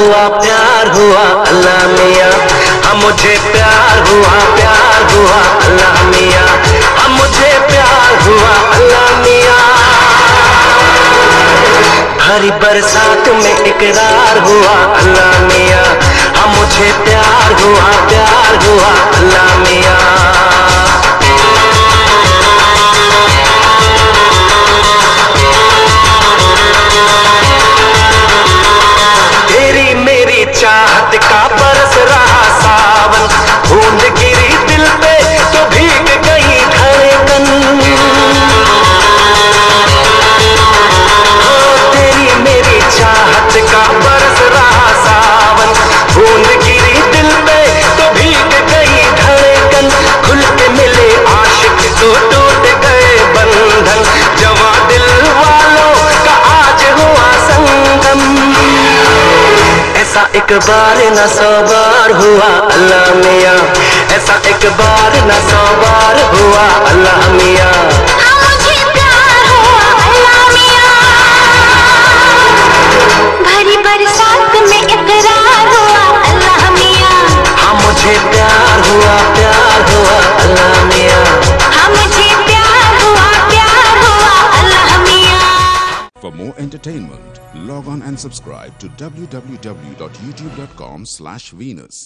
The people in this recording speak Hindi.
हुआ अल्लाह मियाँ, हाँ मुझे प्यार हुआ अल्लाह मियाँ, हाँ मुझे प्यार हुआ अल्लाह मियाँ। हरी बरसात में इकरार हुआ अल्लाह मियाँ, हाँ मुझे प्यार हुआ अल्लाह मियाँ। तेरी मेरी चाहत का बरस रहा सावन, बूंद गिरी दिल पे तो भीग गई धड़कन। तेरी मेरी चाहत का बरस रहा सावन, बूंद गिरी दिल पे तो भीग गई धड़कन। खुल के मिले आशिक तो टूट गए बंधन, जवां दिल वालों का आज हुआ संगम। ऐसा एक बार न 100 बार हुआ अल्लाह मियाँ, ऐसा एक बार न 100 बार हुआ अल्लाह मियाँ। हाँ मुझे प्यार हुआ अल्लाह मियाँ, भरी बरसात में इकरार हुआ अल्लाह मियाँ। हाँ मुझे प्यार हुआ अल्लाह मियाँ, हाँ मुझे प्यार हुआ अल्लाह मियाँ। For more entertainment, log on and subscribe to www.youtube.com/Venus.